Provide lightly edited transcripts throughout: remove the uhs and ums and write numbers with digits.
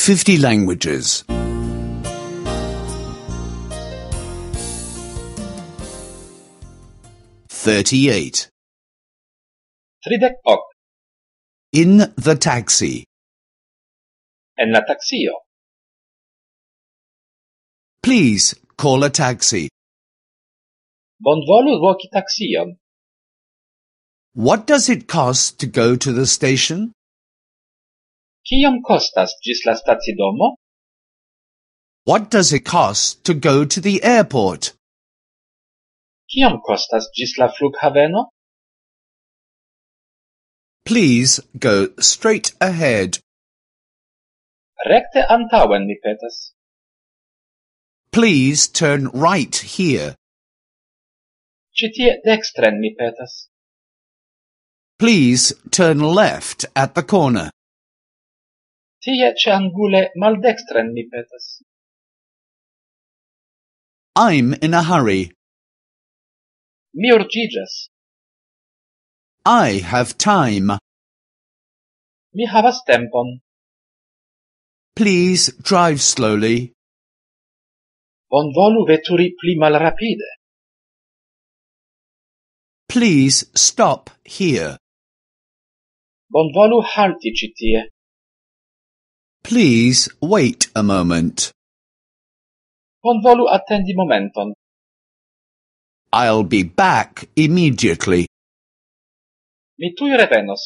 50 languages. 38. 38. In the taxi. En la taksio. Please call a taxi. Bonvolu voki taksion. What does it cost to go to the station? Kiom kostas ĝis la stacidomo? What does it cost to go to the airport? Kiom kostas ĝis la flughaveno? Please go straight ahead. Rekte antaŭen, mi petas. Please turn right here. Ĉi tie dekstren, mi petas. Please turn left at the corner. Tie ĉeangule maldekstren, mi petas. I'm in a hurry. Mi urĝiĝas. I have time. Mi havas tempon. Please drive slowly. Bonvolu veturi pli malrapide. Please stop here. Bonvolu halti ĉi tie. Please wait a moment. Bonvolu attendi momenton. I'll be back immediately. Mi tuj revenos.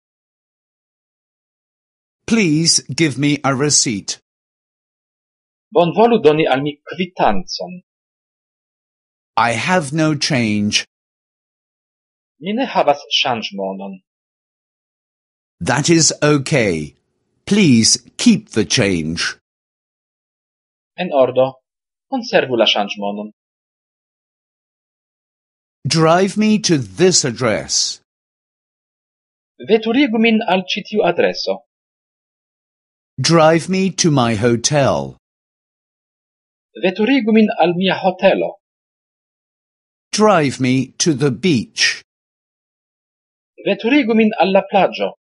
Please give me a receipt. Bonvolu doni al mi kvitancon. I have no change. Mi ne havas ŝanĝmonon. That is okay. Please keep the change. En ordo, konservu la ŝanĝmonon. Drive me to this address. Veturigu min al ĉi tiu adreso. Drive me to my hotel. Veturigu min al mia hotelo. Drive me to the beach. Veturigu min al la plaĝo.